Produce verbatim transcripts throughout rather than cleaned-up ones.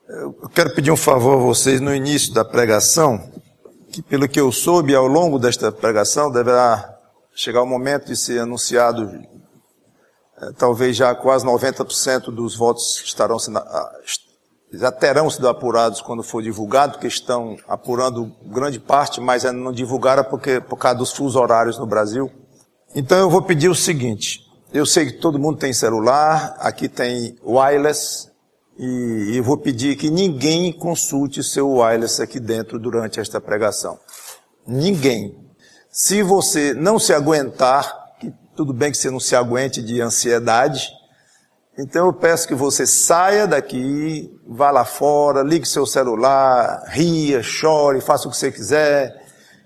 Eu quero pedir um favor a vocês no início da pregação, que pelo que eu soube, ao longo desta pregação, deverá chegar o momento de ser anunciado, talvez já quase noventa por cento dos votos estarão sendo, já terão sido apurados quando for divulgado, porque estão apurando grande parte, mas ainda não divulgaram porque, por causa dos fusos horários no Brasil. Então eu vou pedir o seguinte, eu sei que todo mundo tem celular, aqui tem wireless, e eu vou pedir que ninguém consulte seu wireless aqui dentro durante esta pregação. Ninguém. Se você não se aguentar, que tudo bem que você não se aguente de ansiedade, então eu peço que você saia daqui, vá lá fora, ligue seu celular, ria, chore, faça o que você quiser,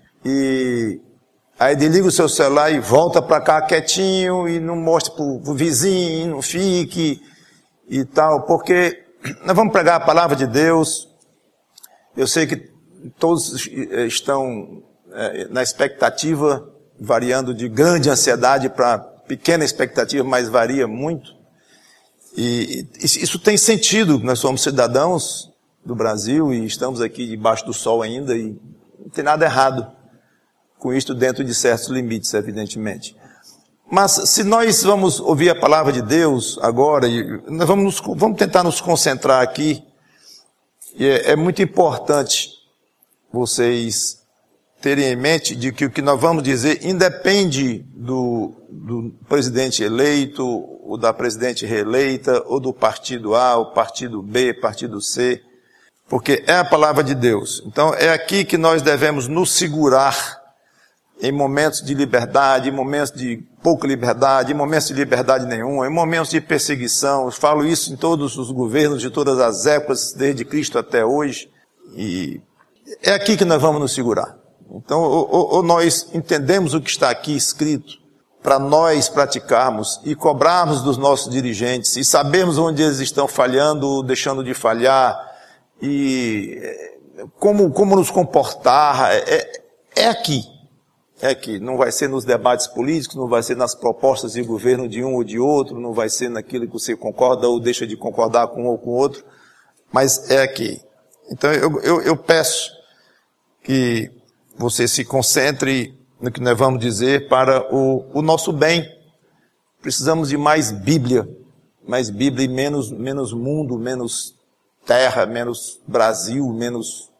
e aí desliga o seu celular e volta para cá quietinho, e não mostre para o vizinho, não fique, e tal, porque nós vamos pregar a palavra de Deus. Eu sei que todos estão é, na expectativa, variando de grande ansiedade para pequena expectativa, mas varia muito. E isso tem sentido, nós somos cidadãos do Brasil e estamos aqui debaixo do sol ainda, e não tem nada errado com isto dentro de certos limites, evidentemente. Mas se nós vamos ouvir a palavra de Deus agora, nós vamos, vamos tentar nos concentrar aqui, e é, é muito importante vocês terem em mente de que o que nós vamos dizer independe do, do presidente eleito, ou da presidente reeleita, ou do partido A, ou partido B, partido C, porque é a palavra de Deus. Então é aqui que nós devemos nos segurar em momentos de liberdade, em momentos de pouca liberdade, em momentos de liberdade nenhuma, em momentos de perseguição. Eu falo isso em todos os governos, de todas as épocas, desde Cristo até hoje. E é aqui que nós vamos nos segurar. Então, ou, ou, ou nós entendemos o que está aqui escrito, para nós praticarmos e cobrarmos dos nossos dirigentes, e sabermos onde eles estão falhando ou deixando de falhar, e como, como nos comportar, é, é aqui. É que não vai ser nos debates políticos, não vai ser nas propostas de governo de um ou de outro, não vai ser naquilo que você concorda ou deixa de concordar com um ou com o outro, mas é aqui. Então eu, eu, eu peço que você se concentre no que nós vamos dizer para o, o nosso bem. Precisamos de mais Bíblia, mais Bíblia e menos, menos mundo, menos terra, menos Brasil, menos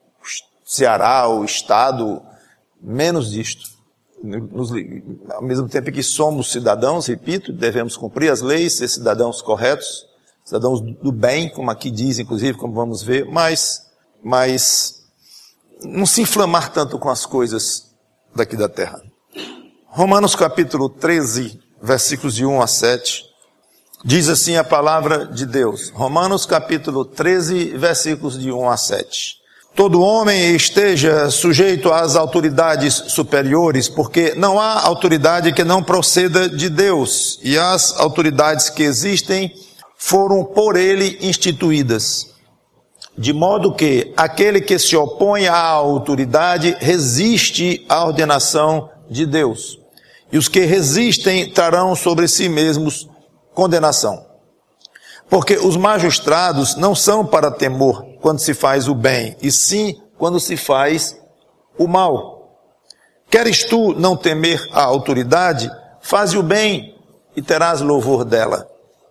Ceará, o Estado, menos disto. Nos, ao mesmo tempo que somos cidadãos, repito, devemos cumprir as leis, ser cidadãos corretos, cidadãos do bem, como aqui diz, inclusive, como vamos ver, mas, mas não se inflamar tanto com as coisas daqui da terra. Romanos capítulo treze, versículos de um a sete, diz assim a palavra de Deus. Romanos capítulo treze, versículos de um a sete. Todo homem esteja sujeito às autoridades superiores, porque não há autoridade que não proceda de Deus, e as autoridades que existem foram por ele instituídas. De modo que aquele que se opõe à autoridade resiste à ordenação de Deus, e os que resistem trarão sobre si mesmos condenação. Porque os magistrados não são para temor quando se faz o bem, e sim quando se faz o mal. Queres tu não temer a autoridade? Faze o bem e terás louvor dela,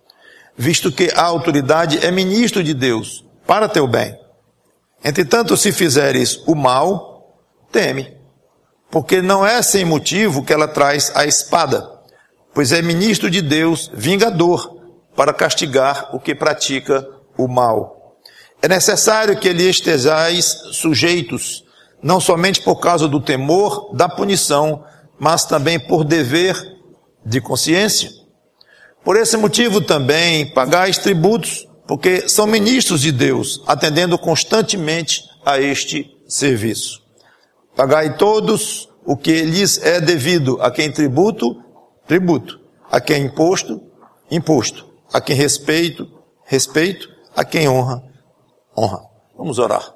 visto que a autoridade é ministro de Deus para teu bem. Entretanto, se fizeres o mal, teme, porque não é sem motivo que ela traz a espada, pois é ministro de Deus, vingador, para castigar o que pratica o mal. É necessário que lhe estejais sujeitos, não somente por causa do temor da punição, mas também por dever de consciência. Por esse motivo também pagais tributos, porque são ministros de Deus, atendendo constantemente a este serviço. Pagai todos o que lhes é devido, a quem tributo, tributo, a quem imposto, imposto. A quem respeito, respeito, a quem honra, honra. Vamos orar.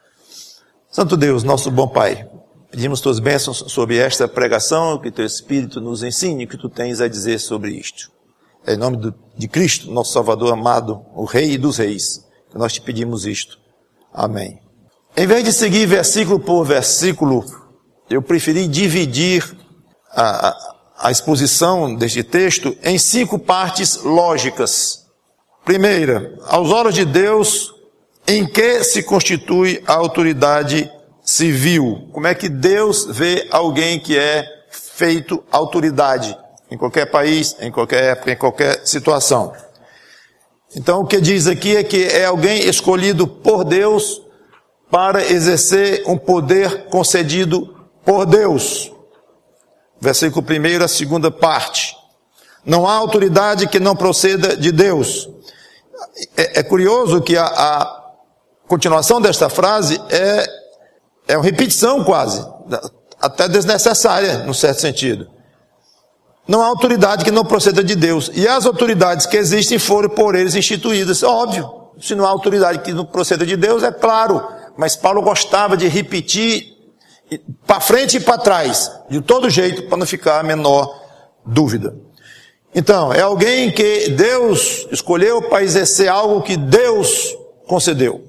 Santo Deus, nosso bom Pai, pedimos tuas bênçãos sobre esta pregação, que teu Espírito nos ensine o que tu tens a dizer sobre isto. É em nome do, de Cristo, nosso Salvador amado, o Rei dos Reis, Nós te pedimos isto. Amém. Em vez de seguir versículo por versículo, eu preferi dividir a, a, a exposição deste texto em cinco partes lógicas. Primeira, aos olhos de Deus, em que se constitui a autoridade civil? Como é que Deus vê alguém que é feito autoridade em qualquer país, em qualquer época, em qualquer situação? Então, o que diz aqui é que é alguém escolhido por Deus para exercer um poder concedido por Deus. Versículo primeiro, a segunda parte. Não há autoridade que não proceda de Deus. É, é curioso que a, a continuação desta frase é, é uma repetição quase, até desnecessária, num certo sentido. Não há autoridade que não proceda de Deus. E as autoridades que existem foram por eles instituídas. Óbvio, se não há autoridade que não proceda de Deus, é claro. Mas Paulo gostava de repetir para frente e para trás, de todo jeito, para não ficar a menor dúvida. Então, é alguém que Deus escolheu para exercer algo que Deus concedeu.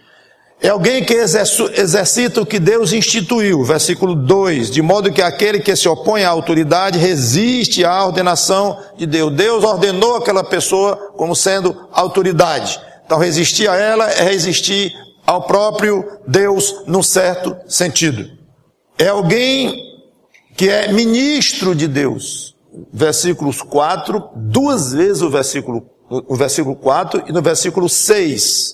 É alguém que exercita o que Deus instituiu, versículo dois, de modo que aquele que se opõe à autoridade resiste à ordenação de Deus. Deus ordenou aquela pessoa como sendo autoridade. Então, resistir a ela é resistir ao próprio Deus num certo sentido. É alguém que é ministro de Deus. Versículos quatro, duas vezes o versículo, o versículo quatro e no versículo seis.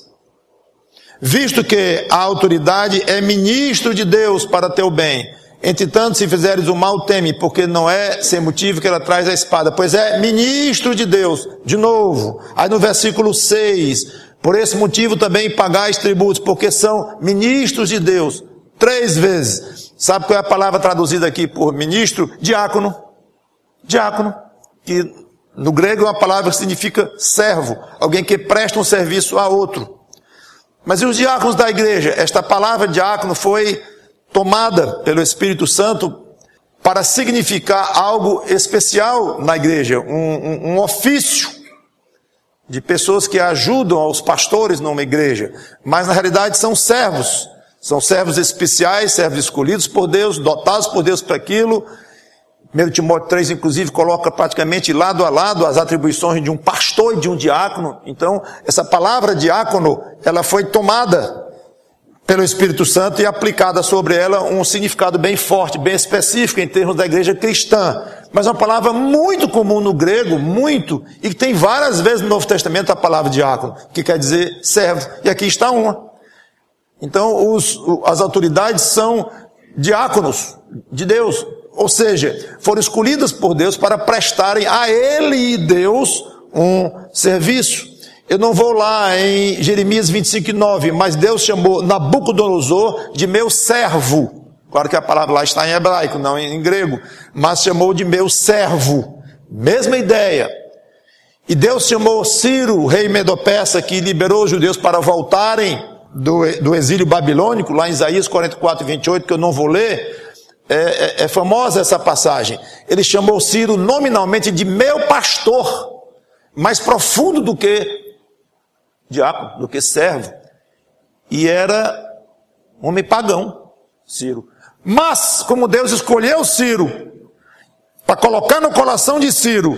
Visto que a autoridade é ministro de Deus para teu bem, entretanto, se fizeres o mal, teme, porque não é sem motivo que ela traz a espada, pois é ministro de Deus. De novo, aí no versículo seis, por esse motivo também pagais tributos, porque são ministros de Deus. Três vezes. Sabe qual é a palavra traduzida aqui por ministro? Diácono. Diácono, que no grego é uma palavra que significa servo, alguém que presta um serviço a outro. Mas e os diáconos da igreja? Esta palavra diácono foi tomada pelo Espírito Santo para significar algo especial na igreja, um, um, um ofício de pessoas que ajudam aos pastores numa igreja, mas na realidade são servos, são servos especiais, servos escolhidos por Deus, dotados por Deus para aquilo. primeiro Timóteo três, inclusive, coloca praticamente lado a lado as atribuições de um pastor e de um diácono. Então, essa palavra diácono, ela foi tomada pelo Espírito Santo e aplicada sobre ela um significado bem forte, bem específico em termos da igreja cristã. Mas é uma palavra muito comum no grego, muito, e que tem várias vezes no Novo Testamento a palavra diácono, que quer dizer servo. E aqui está uma. Então, os, as autoridades são diáconos de Deus. Ou seja, foram escolhidas por Deus para prestarem a Ele e Deus um serviço. Eu não vou lá em Jeremias vinte e cinco, nove, mas Deus chamou Nabucodonosor de meu servo. Claro que a palavra lá está em hebraico, não em grego, mas chamou de meu servo. Mesma ideia. E Deus chamou Ciro, rei Medo-Persa, que liberou os judeus para voltarem do, do exílio babilônico, lá em Isaías quarenta e quatro, vinte e oito, que eu não vou ler. É, é, é famosa essa passagem. Ele chamou Ciro nominalmente de meu pastor, mais profundo do que diácono, do que servo. E era um homem pagão, Ciro. Mas, como Deus escolheu Ciro, para colocar no coração de Ciro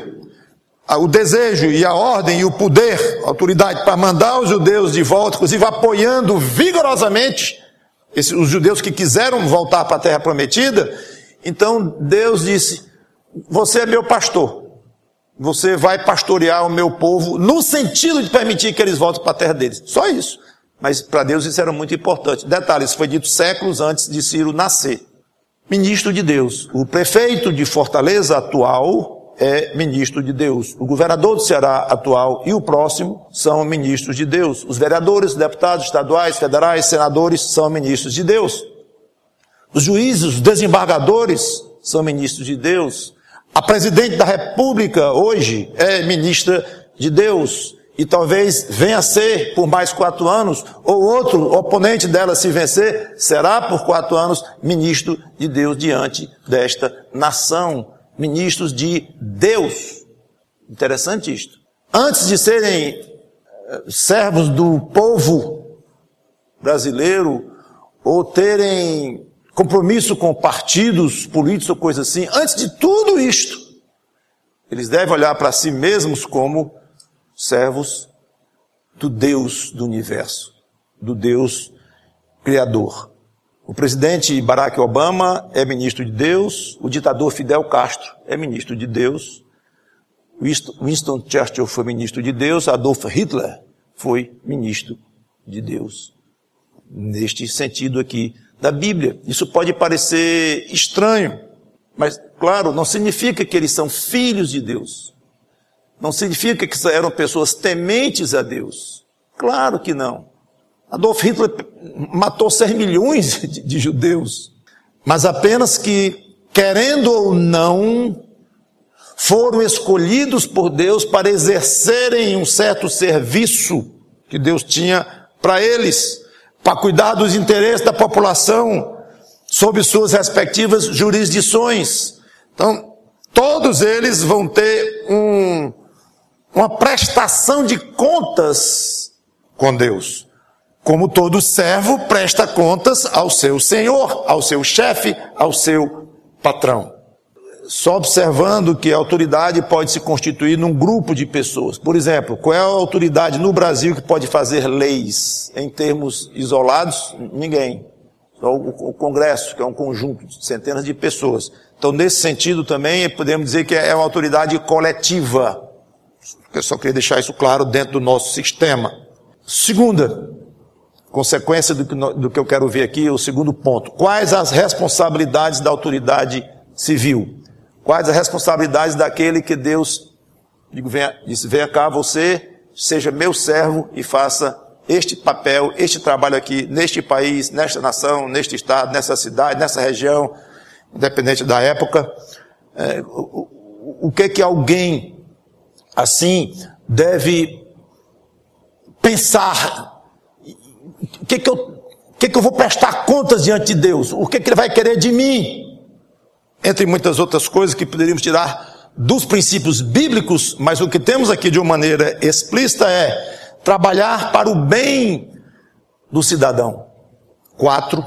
o desejo e a ordem e o poder, a autoridade para mandar os judeus de volta, inclusive apoiando vigorosamente Esses, os judeus que quiseram voltar para a terra prometida, então Deus disse, você é meu pastor, você vai pastorear o meu povo, no sentido de permitir que eles voltem para a terra deles, só isso. Mas para Deus isso era muito importante. Detalhe, isso foi dito séculos antes de Ciro nascer. Ministro de Deus, o prefeito de Fortaleza atual é ministro de Deus, o governador do Ceará atual e o próximo são ministros de Deus, os vereadores, deputados estaduais, federais, senadores são ministros de Deus, os juízes, os desembargadores são ministros de Deus, a presidente da República hoje é ministra de Deus e talvez venha a ser por mais quatro anos, ou outro oponente dela se vencer, será por quatro anos ministro de Deus diante desta nação. Ministros de Deus. Interessante isto. Antes de serem servos do povo brasileiro ou terem compromisso com partidos políticos ou coisa assim. Antes de tudo isto, eles devem olhar para si mesmos como servos do Deus do universo, do Deus Criador. O presidente Barack Obama é ministro de Deus, o ditador Fidel Castro é ministro de Deus, Winston Churchill foi ministro de Deus, Adolf Hitler foi ministro de Deus. Neste sentido aqui da Bíblia. Isso pode parecer estranho, mas, claro, não significa que eles são filhos de Deus. Não significa que eram pessoas tementes a Deus. Claro que não. Adolf Hitler matou seis milhões de, de judeus, mas apenas que, querendo ou não, foram escolhidos por Deus para exercerem um certo serviço que Deus tinha para eles, para cuidar dos interesses da população, sob suas respectivas jurisdições. Então, todos eles vão ter um, uma prestação de contas com Deus. Como todo servo presta contas ao seu senhor, ao seu chefe, ao seu patrão. Só observando que a autoridade pode se constituir num grupo de pessoas. Por exemplo, qual é a autoridade no Brasil que pode fazer leis em termos isolados? Ninguém. Só o Congresso, que é um conjunto de centenas de pessoas. Então, nesse sentido também, podemos dizer que é uma autoridade coletiva. Eu só queria deixar isso claro dentro do nosso sistema. Segunda consequência do que, do que eu quero ver aqui, o segundo ponto. Quais as responsabilidades da autoridade civil? Quais as responsabilidades daquele que Deus digo, venha, disse, venha cá você, seja meu servo e faça este papel, este trabalho aqui, neste país, nesta nação, neste estado, nessa cidade, nessa região, independente da época. É, o, o, o que que alguém assim deve pensar? O que que eu, o que que eu vou prestar contas diante de Deus? O que que Ele vai querer de mim? Entre muitas outras coisas que poderíamos tirar dos princípios bíblicos, mas o que temos aqui de uma maneira explícita é trabalhar para o bem do cidadão. quatro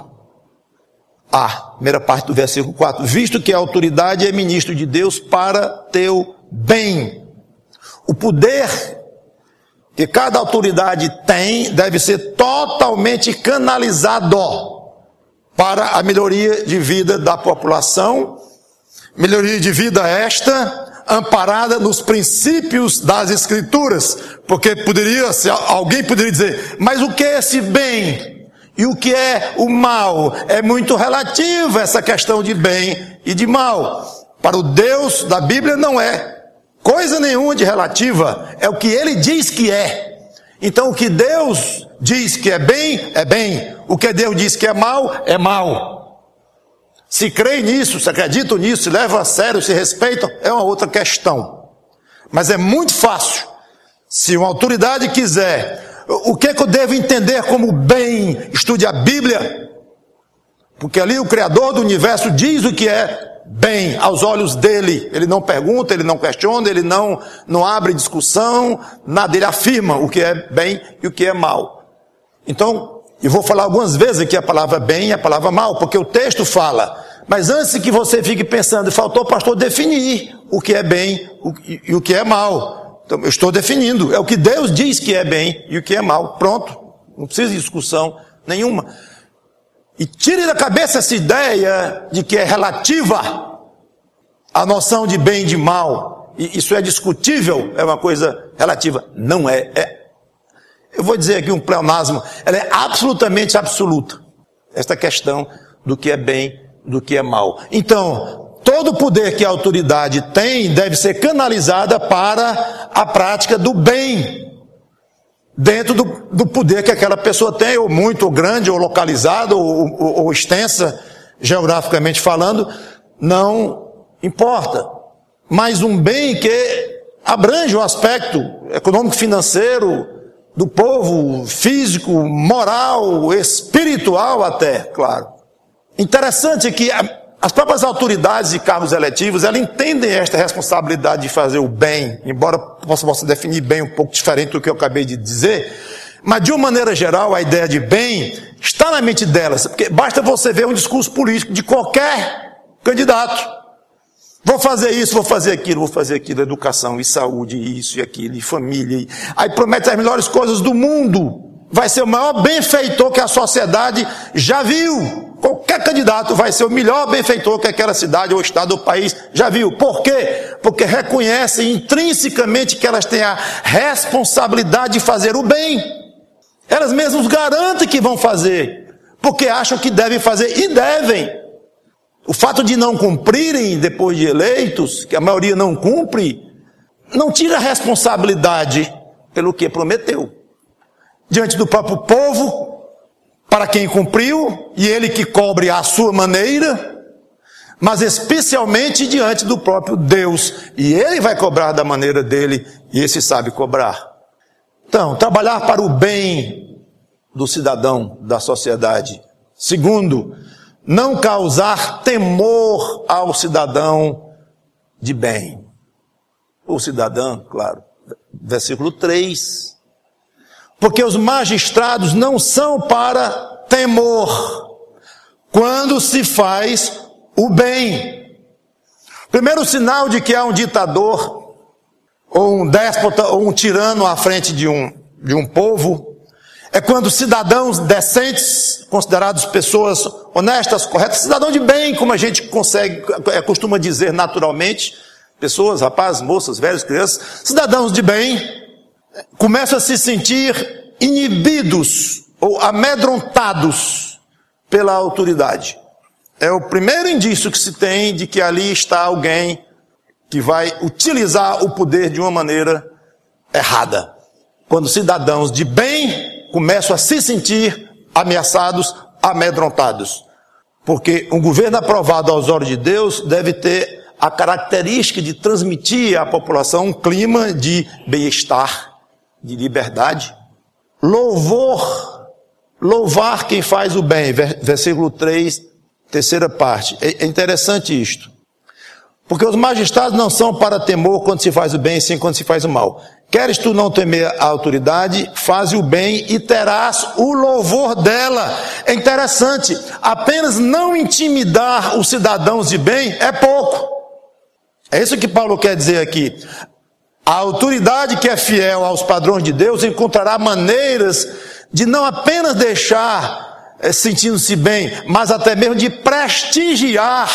A, primeira parte do versículo quatro. Visto que a autoridade é ministro de Deus para teu bem. O poder que cada autoridade tem deve ser totalmente canalizado para a melhoria de vida da população, melhoria de vida esta amparada nos princípios das Escrituras, porque poderia, alguém poderia dizer, mas o que é esse bem e o que é o mal? É muito relativo essa questão de bem e de mal. Para o Deus da Bíblia não é coisa nenhuma de relativa, é o que Ele diz que é. Então o que Deus diz que é bem, é bem. O que Deus diz que é mal, é mal. Se crê nisso, se acredita nisso, se leva a sério, se respeitam, é uma outra questão. Mas é muito fácil, se uma autoridade quiser, o que é que eu devo entender como bem? Estude a Bíblia, porque ali o Criador do universo diz o que é bem aos olhos dele. Ele não pergunta, ele não questiona, ele não, não abre discussão, nada, ele afirma o que é bem e o que é mal. Então, eu vou falar algumas vezes aqui a palavra bem e a palavra mal, porque o texto fala, mas antes que você fique pensando, faltou o pastor definir o que é bem e, e o que é mal. Então, eu estou definindo, é o que Deus diz que é bem e o que é mal, pronto, não precisa de discussão nenhuma. E tire da cabeça essa ideia de que é relativa a noção de bem e de mal. E isso é discutível, é uma coisa relativa. Não é. é. Eu vou dizer aqui um pleonasmo. Ela é absolutamente absoluta. Esta questão do que é bem, do que é mal. Então, todo o poder que a autoridade tem deve ser canalizada para a prática do bem. Dentro do, do poder que aquela pessoa tem, ou muito, ou grande, ou localizado, ou, ou, ou extensa, geograficamente falando, não importa. Mas um bem que abrange o aspecto econômico-financeiro do povo, físico, moral, espiritual até, claro. Interessante que a, as próprias autoridades e cargos eletivos, elas entendem esta responsabilidade de fazer o bem, embora possa, possa definir bem um pouco diferente do que eu acabei de dizer, mas de uma maneira geral, a ideia de bem está na mente delas, porque basta você ver um discurso político de qualquer candidato. Vou fazer isso, vou fazer aquilo, vou fazer aquilo, educação e saúde, isso e aquilo, e família. E... aí promete as melhores coisas do mundo. Vai ser o maior benfeitor que a sociedade já viu. Qualquer candidato vai ser o melhor benfeitor que aquela cidade ou estado ou país já viu. Por quê? Porque reconhecem intrinsecamente que elas têm a responsabilidade de fazer o bem. Elas mesmas garantem que vão fazer, porque acham que devem fazer e devem. O fato de não cumprirem depois de eleitos, que a maioria não cumpre, não tira a responsabilidade pelo que prometeu. Diante do próprio povo, para quem cumpriu, e ele que cobre à sua maneira, mas especialmente diante do próprio Deus, e ele vai cobrar da maneira dele, e esse sabe cobrar. Então, trabalhar para o bem do cidadão, da sociedade. Segundo, não causar temor ao cidadão de bem. O cidadão, claro. Versículo três. Porque os magistrados não são para temor quando se faz o bem. Primeiro sinal de que há um ditador, ou um déspota, ou um tirano à frente de um, de um povo, é quando cidadãos decentes, considerados pessoas honestas, corretas, cidadão de bem, como a gente consegue, costuma dizer naturalmente, pessoas, rapazes, moças, velhos, crianças, cidadãos de bem, começam a se sentir inibidos ou amedrontados pela autoridade. É o primeiro indício que se tem de que ali está alguém que vai utilizar o poder de uma maneira errada. Quando cidadãos de bem começam a se sentir ameaçados, amedrontados. Porque um governo aprovado aos olhos de Deus deve ter a característica de transmitir à população um clima de bem-estar, de liberdade. Louvor, louvar quem faz o bem. Versículo três, terceira parte. É interessante isto. Porque os magistrados não são para temor quando se faz o bem, sim quando se faz o mal. Queres tu não temer a autoridade, faze o bem e terás o louvor dela. É interessante, apenas não intimidar os cidadãos de bem é pouco. É isso que Paulo quer dizer aqui. A autoridade que é fiel aos padrões de Deus encontrará maneiras de não apenas deixar é, sentindo-se bem, mas até mesmo de prestigiar,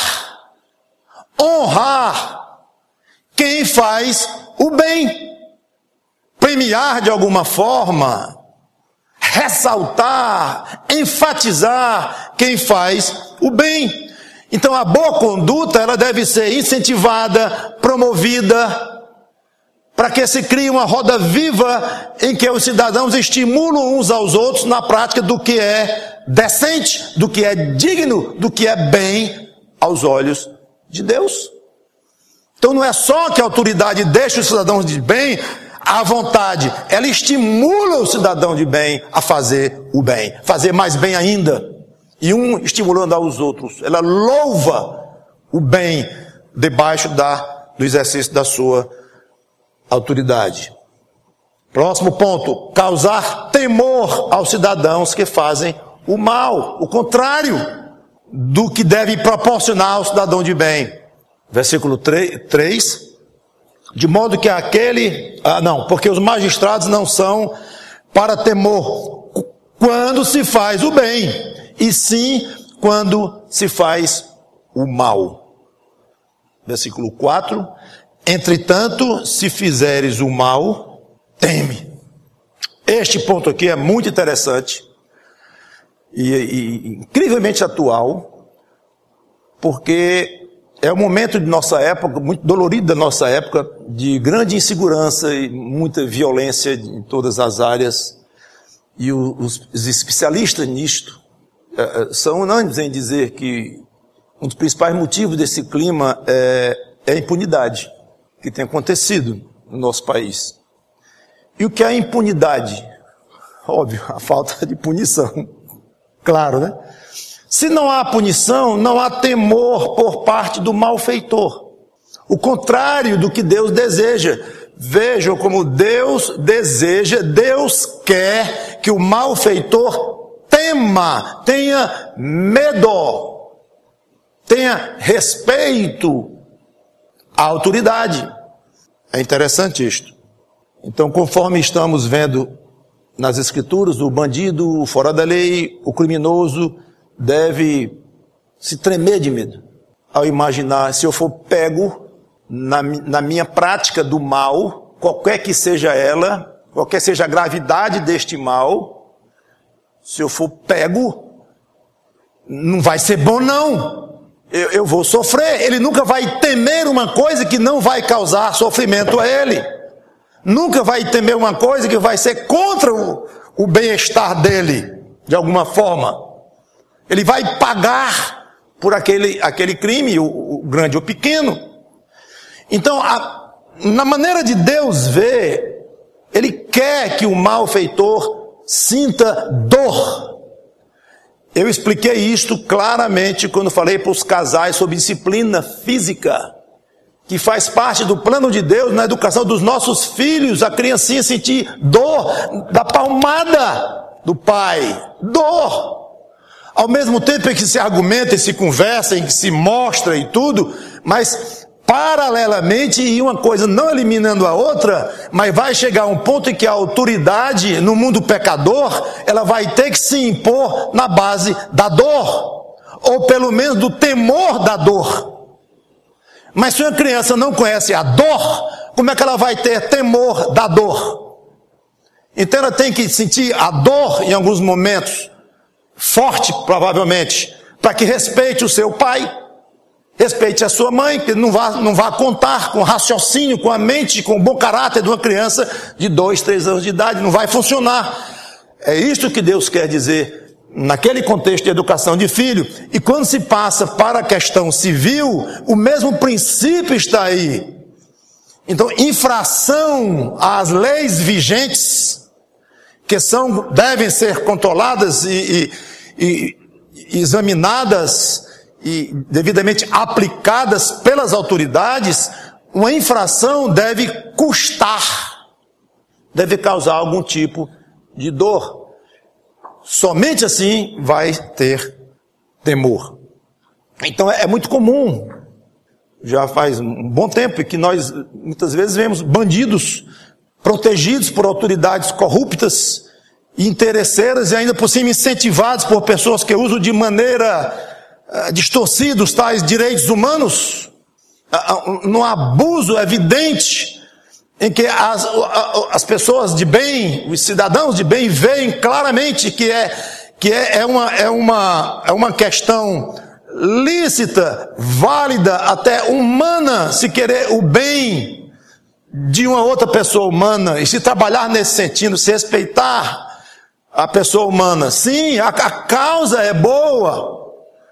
honrar quem faz o bem. Premiar de alguma forma, ressaltar, enfatizar quem faz o bem. Então a boa conduta, ela deve ser incentivada, promovida, para que se crie uma roda viva em que os cidadãos estimulam uns aos outros na prática do que é decente, do que é digno, do que é bem aos olhos de Deus. Então não é só que a autoridade deixa os cidadãos de bem à vontade, ela estimula o cidadão de bem a fazer o bem, fazer mais bem ainda, e um estimulando aos outros. Ela louva o bem debaixo da, do exercício da sua autoridade. Próximo ponto, causar temor aos cidadãos que fazem o mal, o contrário do que deve proporcionar ao cidadão de bem. Versículo três, de modo que aquele, ah não, porque os magistrados não são para temor quando se faz o bem, e sim quando se faz o mal. Versículo quatro, entretanto, se fizeres o mal, teme. Este ponto aqui é muito interessante e, e incrivelmente atual, porque é um momento de nossa época, muito dolorido da nossa época, de grande insegurança e muita violência em todas as áreas. E os, os especialistas nisto é, são unânimes em dizer que um dos principais motivos desse clima é, é a impunidade que tem acontecido no nosso país. E o que é a impunidade? Óbvio, a falta de punição. Claro, né? Se não há punição, não há temor por parte do malfeitor. O contrário do que Deus deseja. Vejam como Deus deseja, Deus quer que o malfeitor tema, tenha medo, tenha respeito à autoridade. É interessante isto. Então, conforme estamos vendo nas Escrituras, o bandido, o fora da lei, o criminoso deve se tremer de medo ao imaginar, se eu for pego na, na minha prática do mal, qualquer que seja ela, qualquer seja a gravidade deste mal, se eu for pego, não vai ser bom não, eu, eu vou sofrer. Ele nunca vai temer uma coisa que não vai causar sofrimento a ele, nunca vai temer uma coisa que vai ser contra o, o bem-estar dele, de alguma forma. Ele vai pagar por aquele, aquele crime, o, o grande ou pequeno. Então, a, na maneira de Deus ver, Ele quer que o malfeitor sinta dor. Eu expliquei isto claramente quando falei para os casais sobre disciplina física, que faz parte do plano de Deus na educação dos nossos filhos, a criancinha sentir dor da palmada do pai, dor. Ao mesmo tempo em que se argumenta e se conversa, em que se mostra e tudo, mas paralelamente, e uma coisa não eliminando a outra, mas vai chegar um ponto em que a autoridade no mundo pecador, ela vai ter que se impor na base da dor, ou pelo menos do temor da dor. Mas se uma criança não conhece a dor, como é que ela vai ter temor da dor? Então ela tem que sentir a dor em alguns momentos, forte provavelmente, para que respeite o seu pai, respeite a sua mãe, que não vá, não vá contar com o raciocínio, com a mente, com o bom caráter de uma criança de dois, três anos de idade, não vai funcionar. É isto que Deus quer dizer naquele contexto de educação de filho. E quando se passa para a questão civil, o mesmo princípio está aí. Então, infração às leis vigentes, que são, devem ser controladas e, e, e examinadas e devidamente aplicadas pelas autoridades, uma infração deve custar, deve causar algum tipo de dor. Somente assim vai ter temor. Então é muito comum, já faz um bom tempo, que nós muitas vezes vemos bandidos protegidos por autoridades corruptas e interesseiras, e ainda por cima incentivados por pessoas que usam de maneira uh, distorcida os tais direitos humanos, uh, uh, num abuso evidente, em que as, uh, as pessoas de bem, os cidadãos de bem, veem claramente que é, que é, é, uma, é, uma, é uma questão lícita, válida, até humana, se querer o bem de uma outra pessoa humana, e se trabalhar nesse sentido, se respeitar a pessoa humana. Sim, a, a causa é boa,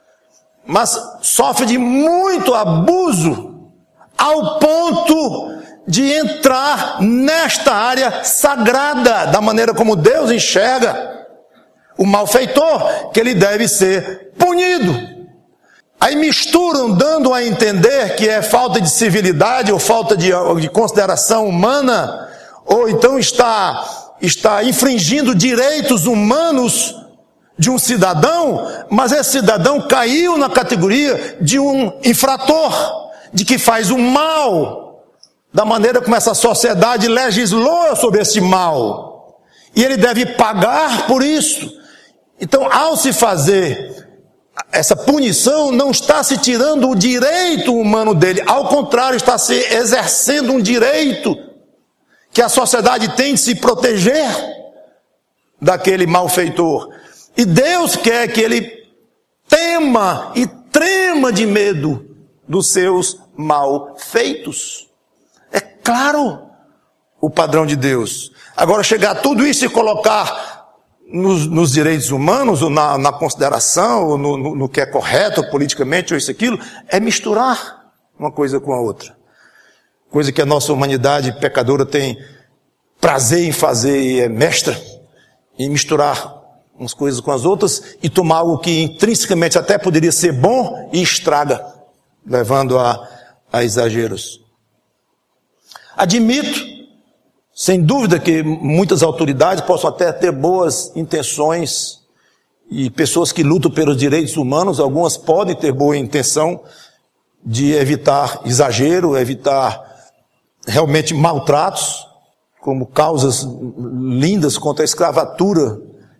mas sofre de muito abuso, ao ponto de entrar nesta área sagrada, da maneira como Deus enxerga o malfeitor, que ele deve ser punido. Aí misturam, dando a entender que é falta de civilidade ou falta de, de consideração humana, ou então está, está infringindo direitos humanos de um cidadão, mas esse cidadão caiu na categoria de um infrator, de que faz o mal, da maneira como essa sociedade legislou sobre esse mal, e ele deve pagar por isso. Então, ao se fazer essa punição, não está se tirando o direito humano dele, ao contrário, está se exercendo um direito que a sociedade tem de se proteger daquele malfeitor. E Deus quer que ele tema e trema de medo dos seus malfeitos. É claro o padrão de Deus. Agora, chegar a tudo isso e colocar Nos, nos direitos humanos, ou na, na consideração, ou no, no, no que é correto politicamente, ou isso, aquilo, é misturar uma coisa com a outra. Coisa que a nossa humanidade pecadora tem prazer em fazer, e é mestra em misturar umas coisas com as outras e tomar algo que intrinsecamente até poderia ser bom e estraga, levando a, a exageros. Admito, sem dúvida, que muitas autoridades possam até ter boas intenções e pessoas que lutam pelos direitos humanos, algumas podem ter boa intenção de evitar exagero, evitar realmente maltratos, como causas lindas contra a escravatura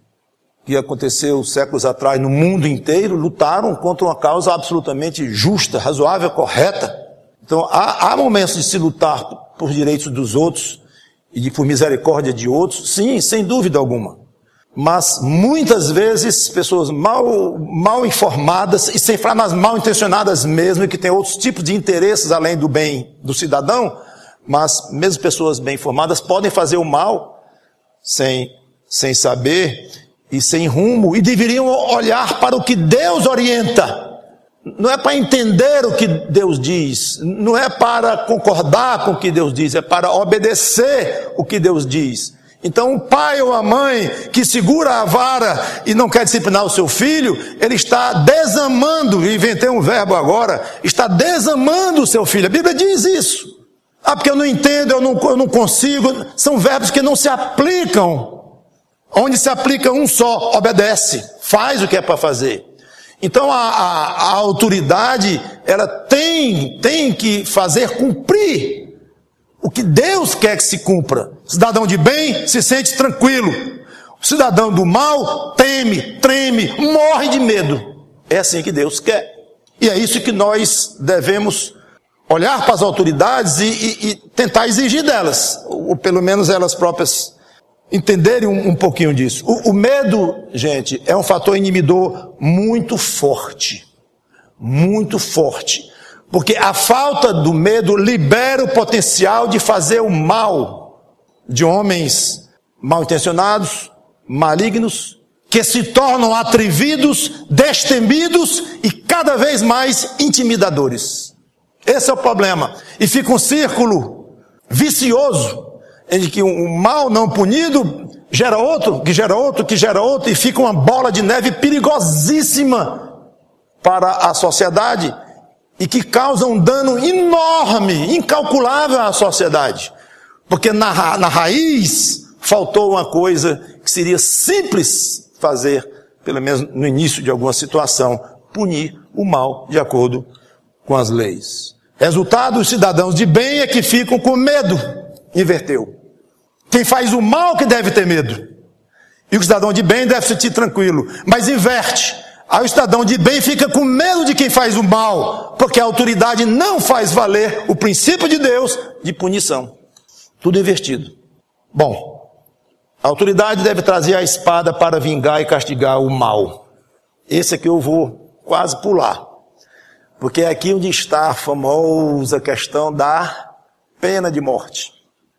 que aconteceu séculos atrás no mundo inteiro, lutaram contra uma causa absolutamente justa, razoável, correta. Então há, há momentos de se lutar por direitos dos outros e de, por misericórdia de outros, sim, sem dúvida alguma. Mas muitas vezes pessoas mal, mal informadas e sem falar nas mal intencionadas mesmo, e que têm outros tipos de interesses além do bem do cidadão, mas mesmo pessoas bem informadas podem fazer o mal sem, sem saber e sem rumo, e deveriam olhar para o que Deus orienta. Não é para entender o que Deus diz, não é para concordar com o que Deus diz, é para obedecer o que Deus diz. Então o pai ou a mãe que segura a vara e não quer disciplinar o seu filho, ele está desamando, inventei um verbo agora, está desamando o seu filho. A Bíblia diz isso. Ah, porque eu não entendo, eu não, eu não consigo. São verbos que não se aplicam. Onde se aplica um só, obedece, faz o que é para fazer. Então a, a, a autoridade, ela tem, tem que fazer cumprir o que Deus quer que se cumpra. O cidadão de bem se sente tranquilo. O cidadão do mal teme, treme, morre de medo. É assim que Deus quer. E é isso que nós devemos olhar para as autoridades e, e, e tentar exigir delas, ou pelo menos elas próprias entenderem um, um pouquinho disso. O, o medo, gente, é um fator inibidor muito forte. Muito forte. Porque a falta do medo libera o potencial de fazer o mal de homens mal intencionados, malignos, que se tornam atrevidos, destemidos e cada vez mais intimidadores. Esse é o problema. E fica um círculo vicioso, em que um mal não punido gera outro, que gera outro, que gera outro, e fica uma bola de neve perigosíssima para a sociedade e que causa um dano enorme, incalculável à sociedade. Porque na, na raiz faltou uma coisa que seria simples fazer, pelo menos no início de alguma situação, punir o mal de acordo com as leis. Resultado, os cidadãos de bem é que ficam com medo. Inverteu. Quem faz o mal que deve ter medo. E o cidadão de bem deve se sentir tranquilo. Mas inverte. Aí o cidadão de bem fica com medo de quem faz o mal, porque a autoridade não faz valer o princípio de Deus de punição. Tudo invertido. Bom, a autoridade deve trazer a espada para vingar e castigar o mal. Esse aqui eu vou quase pular. Porque é aqui onde está a famosa questão da pena de morte.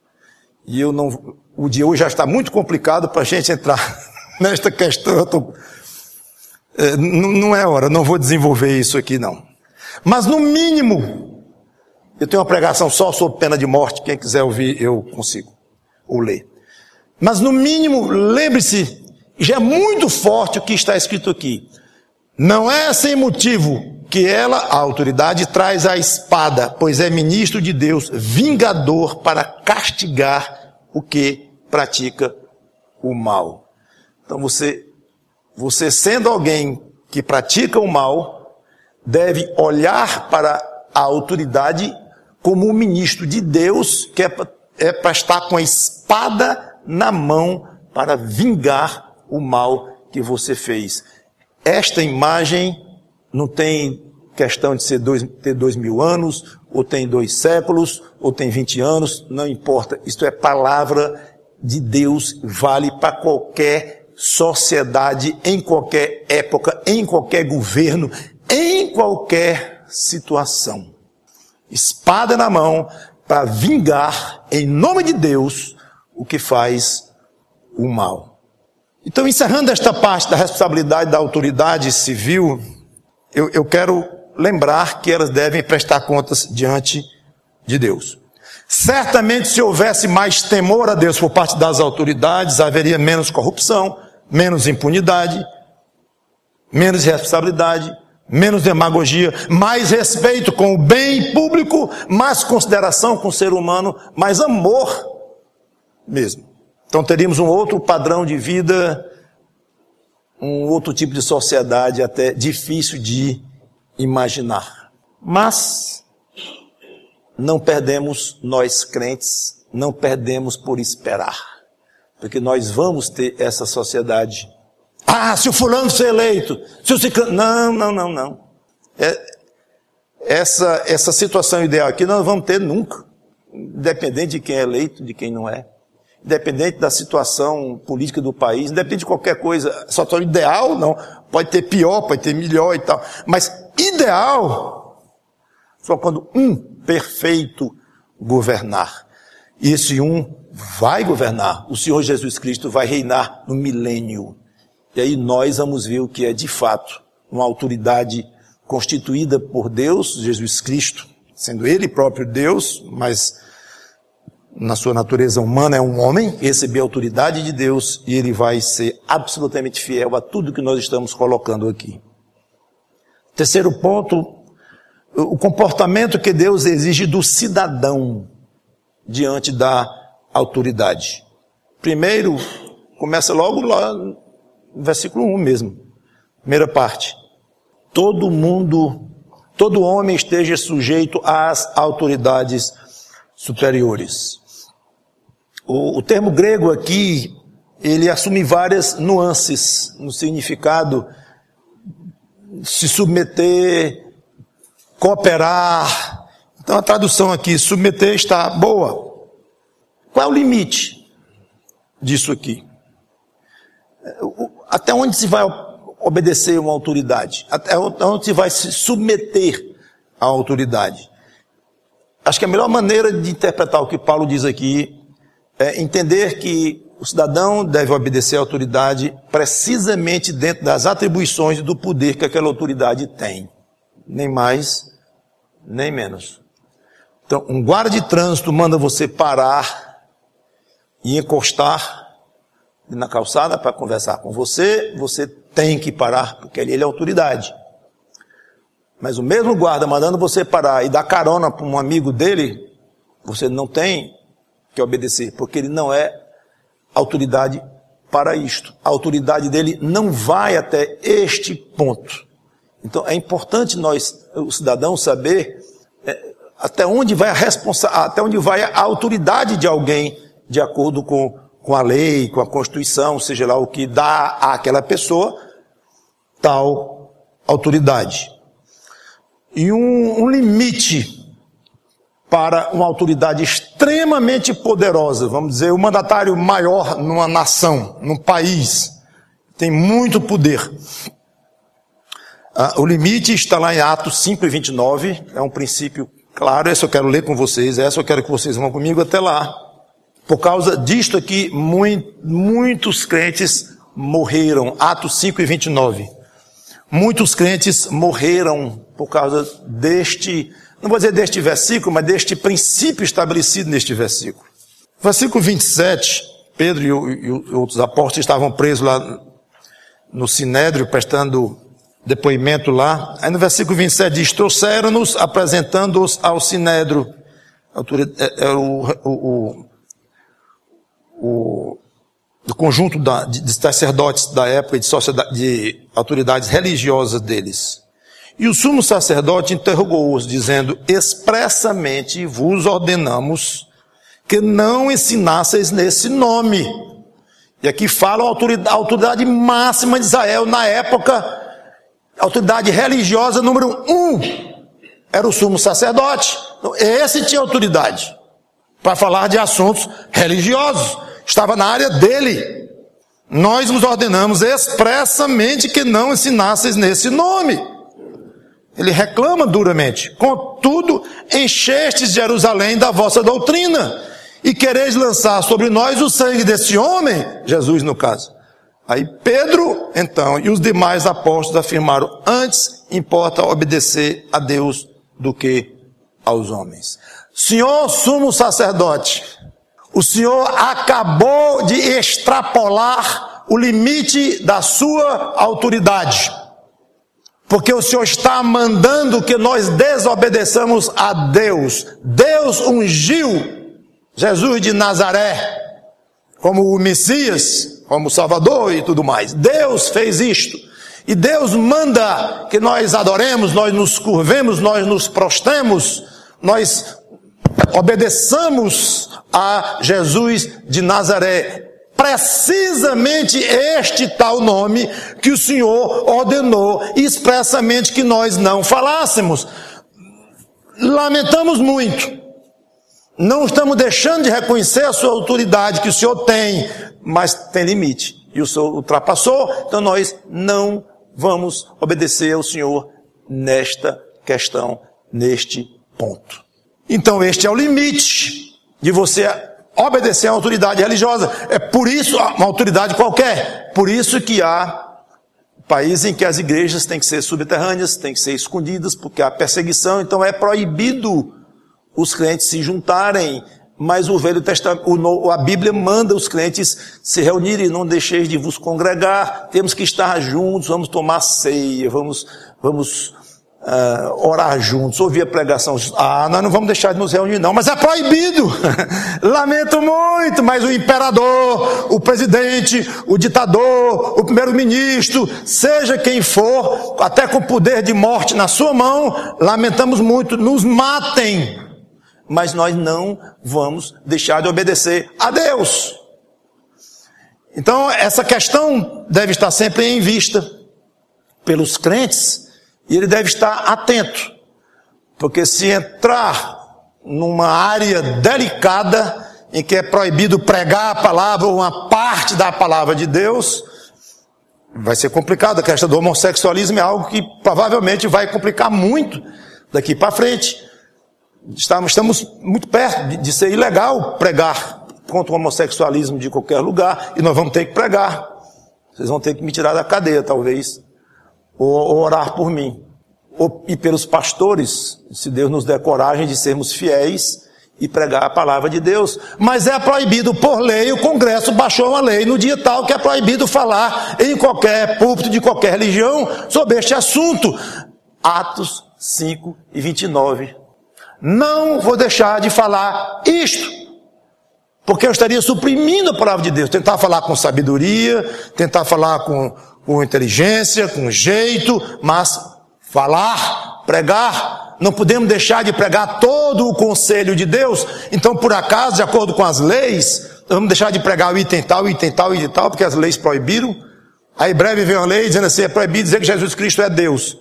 E eu não, o dia hoje já está muito complicado para a gente entrar nesta questão. Eu tô, é, não é hora, não vou desenvolver isso aqui não. Mas no mínimo, eu tenho uma pregação só sobre pena de morte, quem quiser ouvir eu consigo, ou ler. Mas no mínimo, lembre-se, já é muito forte o que está escrito aqui. Não é sem motivo que ela, a autoridade, traz a espada, pois é ministro de Deus, vingador para castigar o que pratica o mal. Então você, você sendo alguém que pratica o mal, deve olhar para a autoridade como um ministro de Deus, que é para, é para estar com a espada na mão para vingar o mal que você fez. Esta imagem não tem questão de ser dois, ter dois mil anos, ou tem dois séculos, ou tem vinte anos, não importa. Isto é palavra de Deus, vale para qualquer sociedade, em qualquer época, em qualquer governo, em qualquer situação. Espada na mão para vingar, em nome de Deus, o que faz o mal. Então, encerrando esta parte da responsabilidade da autoridade civil, eu, eu quero lembrar que elas devem prestar contas diante de Deus. Certamente, se houvesse mais temor a Deus por parte das autoridades, haveria menos corrupção, menos impunidade, menos responsabilidade, menos demagogia, mais respeito com o bem público, mais consideração com o ser humano, mais amor mesmo. Então teríamos um outro padrão de vida, um outro tipo de sociedade até difícil de imaginar. Mas não perdemos nós crentes, não perdemos por esperar, porque nós vamos ter essa sociedade. Ah, se o fulano ser eleito, se o ciclano... Não, não, não, não. É, essa, essa situação ideal aqui nós não vamos ter nunca, independente de quem é eleito, de quem não é, independente da situação política do país, independente de qualquer coisa. Só tão ideal, não. Pode ter pior, pode ter melhor e tal. Mas ideal, só quando um perfeito governar. E esse um vai governar. O Senhor Jesus Cristo vai reinar no milênio. E aí nós vamos ver o que é de fato uma autoridade constituída por Deus, Jesus Cristo, sendo Ele próprio Deus, mas na sua natureza humana é um homem, receber a autoridade de Deus e Ele vai ser absolutamente fiel a tudo que nós estamos colocando aqui. Terceiro ponto, o comportamento que Deus exige do cidadão diante da autoridade. Primeiro, começa logo lá no versículo um mesmo, primeira parte. Todo mundo, todo homem esteja sujeito às autoridades superiores. O, o termo grego aqui, ele assume várias nuances no significado: se submeter, cooperar. Então a tradução aqui, submeter, está boa. Qual é o limite disso aqui? Até onde se vai obedecer uma autoridade? Até onde se vai se submeter à autoridade? Acho que a melhor maneira de interpretar o que Paulo diz aqui é entender que o cidadão deve obedecer à autoridade precisamente dentro das atribuições e do poder que aquela autoridade tem. Nem mais, nem menos. Então, um guarda de trânsito manda você parar e encostar na calçada para conversar com você, você tem que parar, porque ele é autoridade. Mas o mesmo guarda mandando você parar e dar carona para um amigo dele, você não tem que obedecer, porque ele não é autoridade para isto. A autoridade dele não vai até este ponto. Então é importante nós, o cidadão, saber é, até onde vai a responsa- até onde vai a autoridade de alguém, de acordo com, com a lei, com a Constituição, seja lá o que dá àquela pessoa tal autoridade. E um, um limite para uma autoridade extremamente poderosa, vamos dizer, o mandatário maior numa nação, num país, tem muito poder. Ah, o limite está lá em Atos cinco e vinte e nove, é um princípio claro, essa eu quero ler com vocês, essa eu quero que vocês vão comigo até lá. Por causa disto aqui, muito, muitos crentes morreram, Atos cinco e vinte e nove. Muitos crentes morreram por causa deste, não vou dizer deste versículo, mas deste princípio estabelecido neste versículo. Versículo vinte e sete, Pedro e, o, e outros apóstolos estavam presos lá no Sinédrio, prestando depoimento lá. Aí no versículo vinte e sete diz: trouxeram-nos, apresentando-os ao Sinédrio. Era o, o, o, o conjunto da, de, de sacerdotes da época, de, sociedade, de autoridades religiosas deles. E o sumo sacerdote interrogou-os, dizendo: expressamente vos ordenamos que não ensinasseis nesse nome. E aqui fala a autoridade, a autoridade máxima de Israel na época, a autoridade religiosa número um, era o sumo sacerdote. Então, esse tinha autoridade para falar de assuntos religiosos, estava na área dele. Nós vos ordenamos expressamente que não ensinasseis nesse nome. Ele reclama duramente: contudo, enchestes Jerusalém da vossa doutrina, e quereis lançar sobre nós o sangue desse homem, Jesus no caso. Aí Pedro, então, e os demais apóstolos afirmaram: antes importa obedecer a Deus do que aos homens. Senhor sumo sacerdote, o Senhor acabou de extrapolar o limite da sua autoridade. Porque o Senhor está mandando que nós desobedeçamos a Deus. Deus ungiu Jesus de Nazaré como o Messias, como o Salvador e tudo mais. Deus fez isto. E Deus manda que nós adoremos, nós nos curvemos, nós nos prostremos, nós obedeçamos a Jesus de Nazaré. Precisamente este tal nome que o Senhor ordenou expressamente que nós não falássemos. Lamentamos muito. Não estamos deixando de reconhecer a sua autoridade que o Senhor tem, mas tem limite. E o Senhor ultrapassou, então nós não vamos obedecer ao Senhor nesta questão, neste ponto. Então este é o limite de você obedecer à autoridade religiosa. É por isso, uma autoridade qualquer, por isso que há países em que as igrejas têm que ser subterrâneas, têm que ser escondidas, porque há perseguição, então é proibido os crentes se juntarem, mas o Velho Testamento, a Bíblia manda os crentes se reunirem, não deixeis de vos congregar, temos que estar juntos, vamos tomar ceia, vamos, vamos uh, orar juntos, ouvir a pregação. Ah, nós não vamos deixar de nos reunir não, mas é proibido. Lamento muito, mas o imperador, o presidente, o ditador, o primeiro-ministro, seja quem for, até com poder de morte na sua mão, lamentamos muito, nos matem. Mas nós não vamos deixar de obedecer a Deus. Então, essa questão deve estar sempre em vista pelos crentes, e ele deve estar atento, porque se entrar numa área delicada, em que é proibido pregar a palavra, ou uma parte da palavra de Deus, vai ser complicado. A questão do homossexualismo é algo que provavelmente vai complicar muito daqui para frente. Estamos, estamos muito perto de, de ser ilegal pregar contra o homossexualismo de qualquer lugar, e nós vamos ter que pregar. Vocês vão ter que me tirar da cadeia, talvez, ou, ou orar por mim, ou, e pelos pastores, se Deus nos der coragem de sermos fiéis e pregar a palavra de Deus. Mas é proibido por lei, o Congresso baixou uma lei no dia tal que é proibido falar em qualquer púlpito de qualquer religião sobre este assunto. Atos cinco e vinte e nove. Não vou deixar de falar isto, porque eu estaria suprimindo a palavra de Deus. Tentar falar com sabedoria, tentar falar com, com inteligência, com jeito, mas falar, pregar. Não podemos deixar de pregar todo o conselho de Deus. Então, por acaso, de acordo com as leis, vamos deixar de pregar o item tal, o item tal, o item tal, porque as leis proibiram. Aí breve vem uma lei dizendo assim, é proibido dizer que Jesus Cristo é Deus.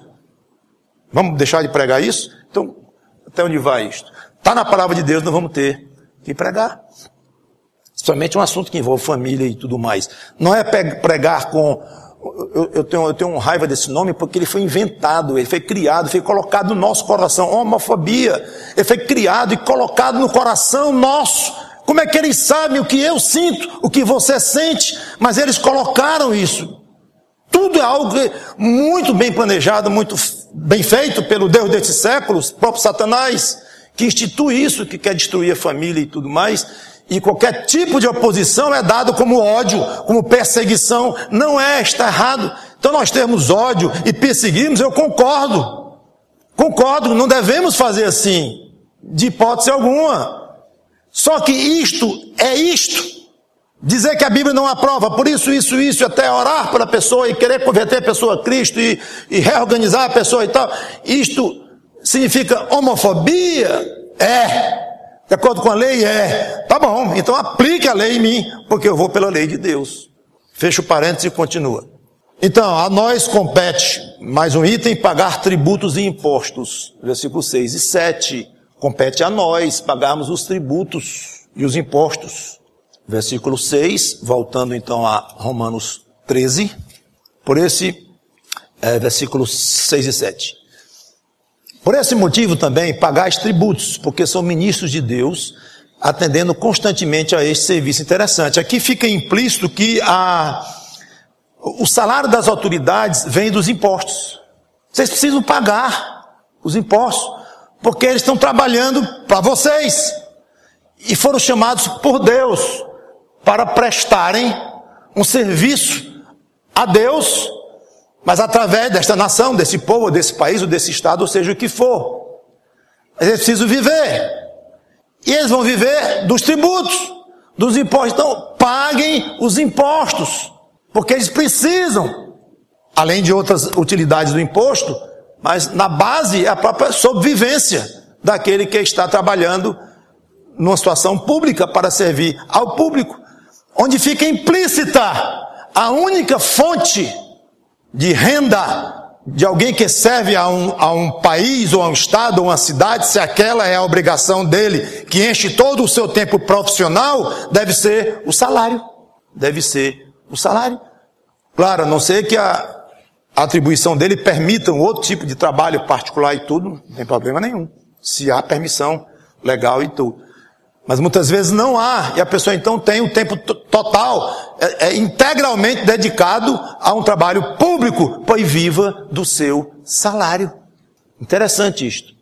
Vamos deixar de pregar isso? Então, até onde vai isto? Está na palavra de Deus, nós vamos ter que pregar. Somente um assunto que envolve família e tudo mais. Não é pregar com... Eu, eu, tenho, eu tenho raiva desse nome porque ele foi inventado, ele foi criado, foi colocado no nosso coração. Homofobia. Ele foi criado e colocado no coração nosso. Como é que eles sabem o que eu sinto, o que você sente? Mas eles colocaram isso. Tudo é algo muito bem planejado, muito bem feito pelo Deus destes séculos, próprio Satanás, que institui isso, que quer destruir a família e tudo mais. E qualquer tipo de oposição é dado como ódio, como perseguição. Não é, está errado. Então nós temos ódio e perseguimos, eu concordo. Concordo, não devemos fazer assim, de hipótese alguma. Só que isto é isto. Dizer que a Bíblia não aprova, por isso, isso, isso, até orar pela pessoa e querer converter a pessoa a Cristo e, e reorganizar a pessoa e tal, isto significa homofobia? É. De acordo com a lei? É. Tá bom, então aplique a lei em mim, porque eu vou pela lei de Deus. Fecha o parênteses e continua. Então, a nós compete, mais um item, pagar tributos e impostos. Versículos seis e sete. Compete a nós pagarmos os tributos e os impostos. Versículo seis, voltando então a Romanos treze, por esse, é, versículos seis e sete. Por esse motivo também, pagais tributos, porque são ministros de Deus, atendendo constantemente a este serviço interessante. Aqui fica implícito que a, o salário das autoridades vem dos impostos. Vocês precisam pagar os impostos, porque eles estão trabalhando para vocês. E foram chamados por Deus para prestarem um serviço a Deus, mas através desta nação, desse povo, desse país, ou desse estado, ou seja o que for. Mas eles precisam viver. E eles vão viver dos tributos, dos impostos. Então, paguem os impostos, porque eles precisam, além de outras utilidades do imposto, mas na base é a própria sobrevivência daquele que está trabalhando numa situação pública para servir ao público, onde fica implícita a única fonte de renda de alguém que serve a um, a um país, ou a um estado, ou uma cidade, se aquela é a obrigação dele, que enche todo o seu tempo profissional, deve ser o salário. Deve ser o salário. Claro, a não ser que a, a atribuição dele permita um outro tipo de trabalho particular e tudo, não tem problema nenhum. Se há permissão legal e tudo. Mas muitas vezes não há, e a pessoa então tem o tempo total, é, é integralmente dedicado a um trabalho público, pois viva do seu salário. Interessante isto.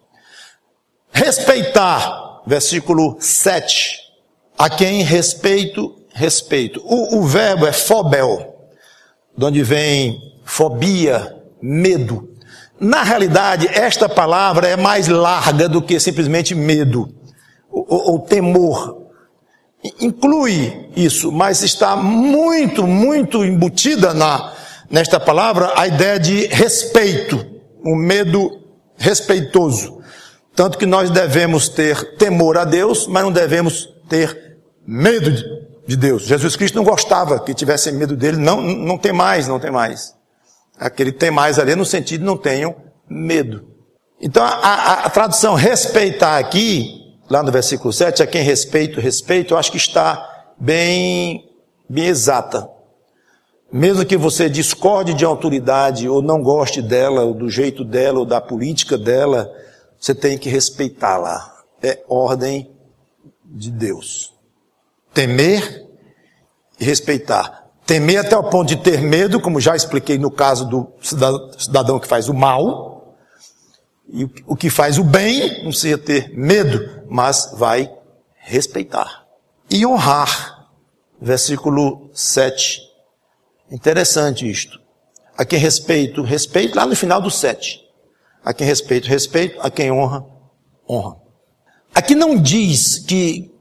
Respeitar, versículo sete, a quem respeito, respeito. O, o verbo é phobel, de onde vem fobia, medo. Na realidade, esta palavra é mais larga do que simplesmente medo. O, o temor inclui isso, mas está muito, muito embutida na, nesta palavra a ideia de respeito, um medo respeitoso. Tanto que nós devemos ter temor a Deus, mas não devemos ter medo de Deus. Jesus Cristo não gostava que tivessem medo dele, não, não tem mais, não tem mais. Aquele tem mais ali no sentido de não tenham medo. Então a, a, a tradução respeitar aqui, lá no versículo sete, a quem respeito, respeito, eu acho que está bem, bem exata. Mesmo que você discorde de autoridade, ou não goste dela, ou do jeito dela, ou da política dela, você tem que respeitá-la. É ordem de Deus. Temer e respeitar. Temer até o ponto de ter medo, como já expliquei no caso do cidadão que faz o mal. E o que faz o bem, não precisa ter medo, mas vai respeitar. E honrar, versículo sete. Interessante isto. A quem respeito, respeito, lá no final do sete. A quem respeito, respeito, a quem honra, honra. Aqui não diz que,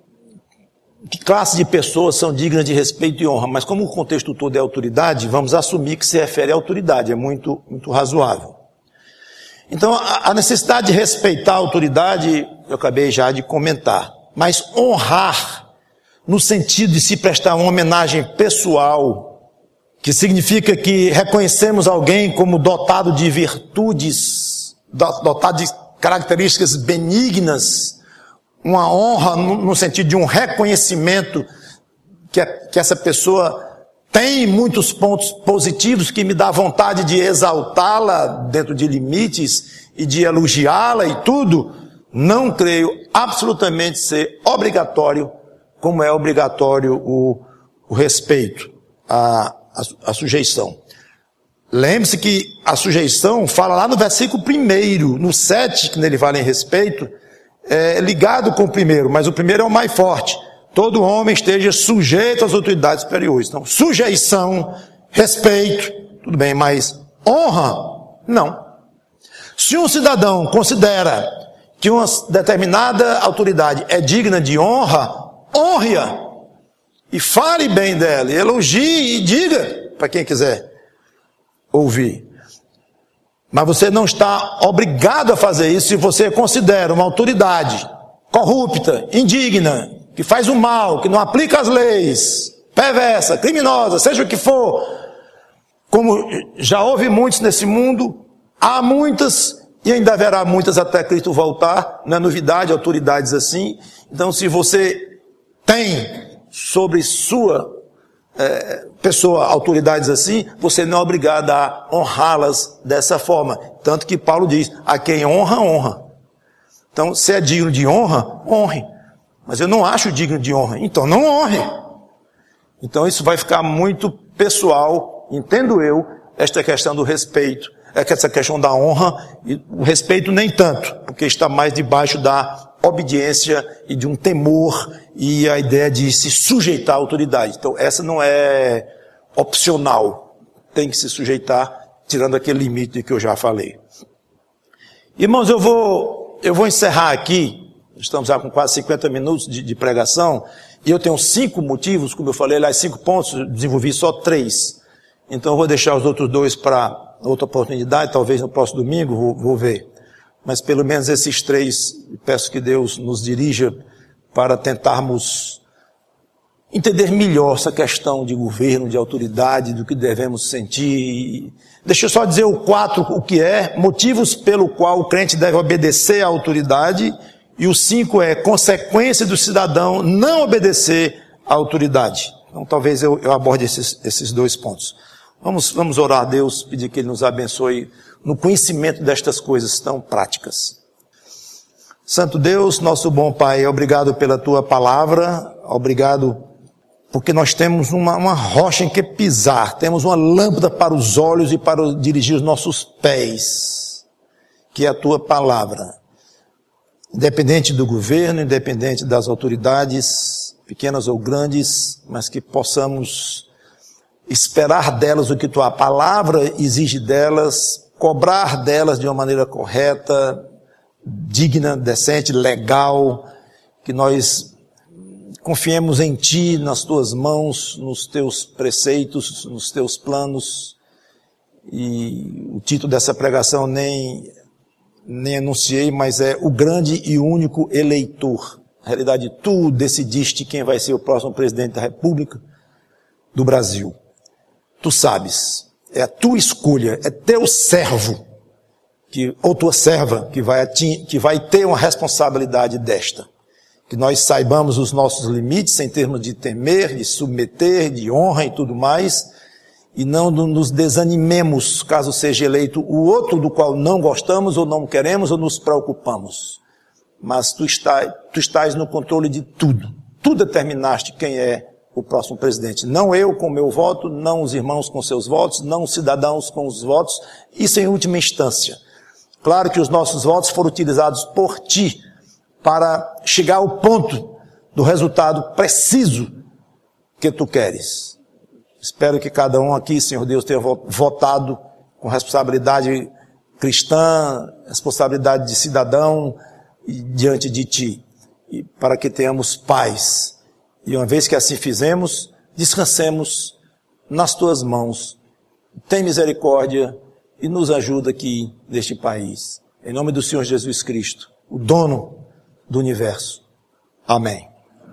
que classe de pessoas são dignas de respeito e honra, mas como o contexto todo é autoridade, vamos assumir que se refere à autoridade, é muito, muito razoável. Então, a necessidade de respeitar a autoridade, eu acabei já de comentar. Mas honrar, no sentido de se prestar uma homenagem pessoal, que significa que reconhecemos alguém como dotado de virtudes, dotado de características benignas, uma honra no sentido de um reconhecimento que, que essa pessoa tem muitos pontos positivos que me dá vontade de exaltá-la dentro de limites e de elogiá-la e tudo, não creio absolutamente ser obrigatório, como é obrigatório o, o respeito, a, a, a sujeição. Lembre-se que a sujeição fala lá no versículo primeiro, no sete, que nele vale em respeito, é ligado com o primeiro, mas o primeiro é o mais forte. Todo homem esteja sujeito às autoridades superiores. Então, sujeição, respeito, tudo bem, mas honra, não. Se um cidadão considera que uma determinada autoridade é digna de honra, honre-a. E fale bem dela, e elogie e diga para quem quiser ouvir. Mas você não está obrigado a fazer isso se você considera uma autoridade corrupta, indigna, que faz o mal, que não aplica as leis, perversa, criminosa, seja o que for. Como já houve muitos nesse mundo, há muitas e ainda haverá muitas até Cristo voltar, não é novidade, autoridades assim. Então, se você tem sobre sua é, pessoa autoridades assim, você não é obrigado a honrá-las dessa forma. Tanto que Paulo diz, a quem honra, honra. Então, se é digno de honra, honre. Mas eu não acho digno de honra, então não honre. Então isso vai ficar muito pessoal, entendo eu, esta questão do respeito, essa questão da honra, e o respeito nem tanto, porque está mais debaixo da obediência e de um temor e a ideia de se sujeitar à autoridade. Então essa não é opcional. Tem que se sujeitar, tirando aquele limite que eu já falei. Irmãos, eu vou, eu vou encerrar aqui. Estamos já com quase cinquenta minutos de, de pregação. E eu tenho cinco motivos, como eu falei, lá cinco pontos, eu desenvolvi só três. Então eu vou deixar os outros dois para outra oportunidade, talvez no próximo domingo, vou, vou ver. Mas pelo menos esses três, peço que Deus nos dirija para tentarmos entender melhor essa questão de governo, de autoridade, do que devemos sentir. Deixa eu só dizer o quatro, o que é, motivos pelo qual o crente deve obedecer à autoridade, e o cinco é consequência do cidadão não obedecer à autoridade. Então talvez eu, eu aborde esses, esses dois pontos. Vamos, vamos orar a Deus, pedir que Ele nos abençoe no conhecimento destas coisas tão práticas. Santo Deus, nosso bom Pai, obrigado pela Tua palavra, obrigado porque nós temos uma, uma rocha em que pisar, temos uma lâmpada para os olhos e para dirigir os nossos pés, que é a Tua palavra. Independente do governo, independente das autoridades, pequenas ou grandes, mas que possamos esperar delas o que Tua palavra exige delas, cobrar delas de uma maneira correta, digna, decente, legal, que nós confiemos em Ti, nas Tuas mãos, nos Teus preceitos, nos Teus planos. E o título dessa pregação nem, nem anunciei, mas é o grande e único eleitor. Na realidade, Tu decidiste quem vai ser o próximo presidente da República do Brasil. Tu sabes, é a Tua escolha, é Teu servo, que, ou Tua serva, que vai, que vai ter uma responsabilidade desta. Que nós saibamos os nossos limites em termos de temer, de submeter, de honra e tudo mais, e não nos desanimemos caso seja eleito o outro do qual não gostamos ou não queremos ou nos preocupamos. Mas tu estás, tu estás no controle de tudo. Tu determinaste quem é o próximo presidente. Não eu com meu voto, não os irmãos com seus votos, não os cidadãos com os votos, isso em última instância. Claro que os nossos votos foram utilizados por Ti, para chegar ao ponto do resultado preciso que Tu queres. Espero que cada um aqui, Senhor Deus, tenha votado com responsabilidade cristã, responsabilidade de cidadão diante de Ti, e para que tenhamos paz. E uma vez que assim fizemos, descansemos nas Tuas mãos. Tem misericórdia e nos ajuda aqui neste país. Em nome do Senhor Jesus Cristo, o dono do universo. Amém.